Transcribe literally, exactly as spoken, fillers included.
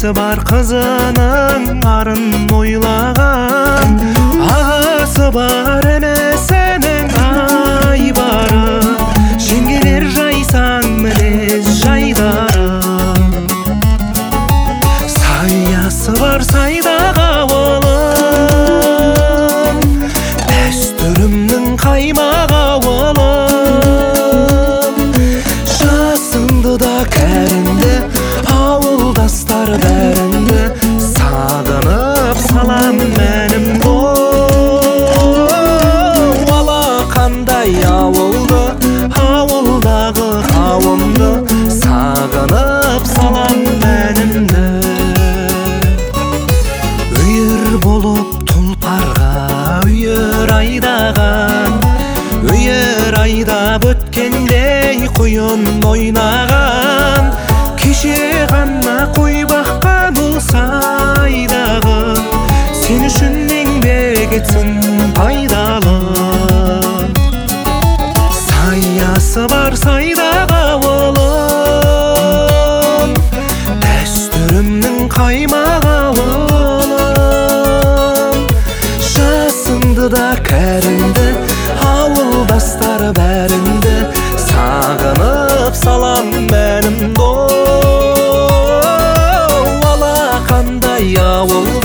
Әкесі бар қызының арын ойлаған, ағасы бар емесінің айбары. Жеңгелер жайсаң мінез жайдары, саясы бар сайдағы ауылым, дәстүрімнің қаймақ ауылым. Жасыңды да кәріңді, ауылдастар бәріңді, сағынып салам мәнім бол. Алақандай ауылды, ауылдағы қауымды, сағынып салам мәнімді. Үйір болып тұлпарға үйір айдаған, үйір айдап өткендей құйын ойнаған. Кеше ғана қой баққан ол сайдағы, сен үшін еңбек етсін пайдалы. Саясы бар сайдағы ауылым, дәстүрімнің қаймақ ауылым. Жасыңды да кәріңді, ауылдастар бәріңді, сағынып салам мәнім дол. Алақандай ауыл